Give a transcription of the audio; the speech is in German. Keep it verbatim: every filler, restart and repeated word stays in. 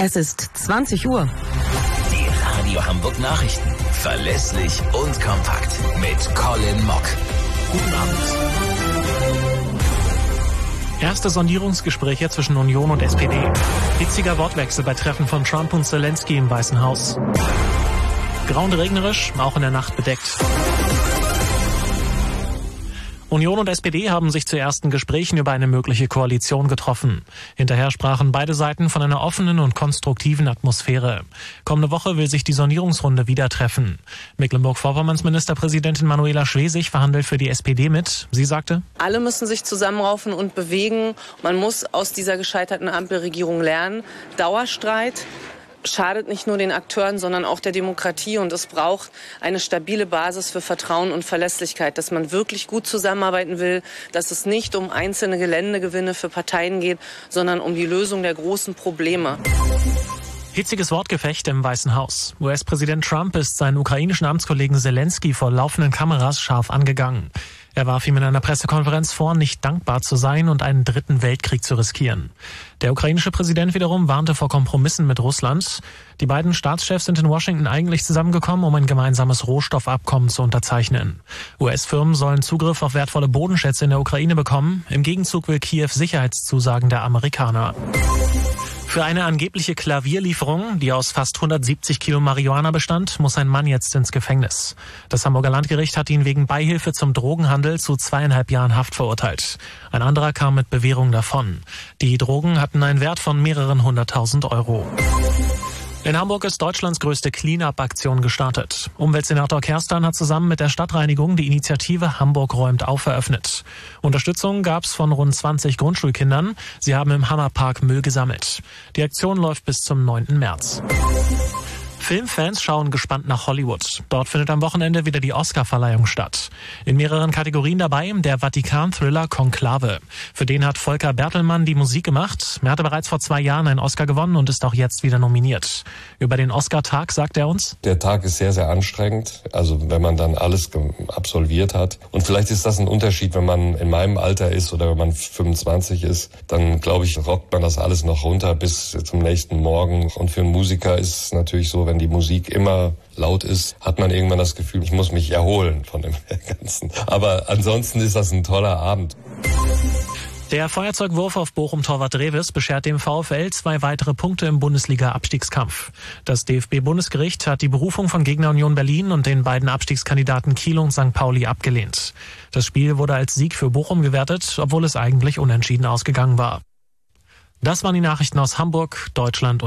Es ist zwanzig Uhr. Die Radio Hamburg Nachrichten. Verlässlich und kompakt. Mit Colin Mock. Guten Abend. Erste Sondierungsgespräche zwischen Union und S P D. Hitziger Wortwechsel bei Treffen von Trump und Zelensky im Weißen Haus. Grau und regnerisch, auch in der Nacht bedeckt. Union und S P D haben sich zu ersten Gesprächen über eine mögliche Koalition getroffen. Hinterher sprachen beide Seiten von einer offenen und konstruktiven Atmosphäre. Kommende Woche will sich die Sondierungsrunde wieder treffen. Mecklenburg-Vorpommerns Ministerpräsidentin Manuela Schwesig verhandelt für die S P D mit. Sie sagte: Alle müssen sich zusammenraufen und bewegen. Man muss aus dieser gescheiterten Ampelregierung lernen. Dauerstreit schadet nicht nur den Akteuren, sondern auch der Demokratie. Und es braucht eine stabile Basis für Vertrauen und Verlässlichkeit, dass man wirklich gut zusammenarbeiten will, dass es nicht um einzelne Geländegewinne für Parteien geht, sondern um die Lösung der großen Probleme. Hitziges Wortgefecht im Weißen Haus. U S-Präsident Trump ist seinen ukrainischen Amtskollegen Zelensky vor laufenden Kameras scharf angegangen. Er warf ihm in einer Pressekonferenz vor, nicht dankbar zu sein und einen dritten Weltkrieg zu riskieren. Der ukrainische Präsident wiederum warnte vor Kompromissen mit Russland. Die beiden Staatschefs sind in Washington eigentlich zusammengekommen, um ein gemeinsames Rohstoffabkommen zu unterzeichnen. U S-Firmen sollen Zugriff auf wertvolle Bodenschätze in der Ukraine bekommen. Im Gegenzug will Kiew Sicherheitszusagen der Amerikaner. Für eine angebliche Klavierlieferung, die aus fast hundertsiebzig Kilo Marihuana bestand, muss ein Mann jetzt ins Gefängnis. Das Hamburger Landgericht hat ihn wegen Beihilfe zum Drogenhandel zu zweieinhalb Jahren Haft verurteilt. Ein anderer kam mit Bewährung davon. Die Drogen hatten einen Wert von mehreren hunderttausend Euro. In Hamburg ist Deutschlands größte Clean-up-Aktion gestartet. Umweltsenator Kerstan hat zusammen mit der Stadtreinigung die Initiative Hamburg räumt auf eröffnet. Unterstützung gab's von rund zwanzig Grundschulkindern. Sie haben im Hammerpark Müll gesammelt. Die Aktion läuft bis zum neunten März. Filmfans schauen gespannt nach Hollywood. Dort findet am Wochenende wieder die Oscar-Verleihung statt. In mehreren Kategorien dabei der Vatikan-Thriller Konklave. Für den hat Volker Bertelmann die Musik gemacht. Er hatte bereits vor zwei Jahren einen Oscar gewonnen und ist auch jetzt wieder nominiert. Über den Oscar-Tag sagt er uns: Der Tag ist sehr, sehr anstrengend. Also wenn man dann alles absolviert hat. Und vielleicht ist das ein Unterschied, wenn man in meinem Alter ist oder wenn man fünfundzwanzig ist. Dann, glaube ich, rockt man das alles noch runter bis zum nächsten Morgen. Und für einen Musiker ist es natürlich so, wenn die Musik immer laut ist, hat man irgendwann das Gefühl, ich muss mich erholen von dem Ganzen. Aber ansonsten ist das ein toller Abend. Der Feuerzeugwurf auf Bochum-Torwart Revis beschert dem VfL zwei weitere Punkte im Bundesliga-Abstiegskampf. Das D F B-Bundesgericht hat die Berufung von Gegner Union Berlin und den beiden Abstiegskandidaten Kiel und Sankt Pauli abgelehnt. Das Spiel wurde als Sieg für Bochum gewertet, obwohl es eigentlich unentschieden ausgegangen war. Das waren die Nachrichten aus Hamburg, Deutschland und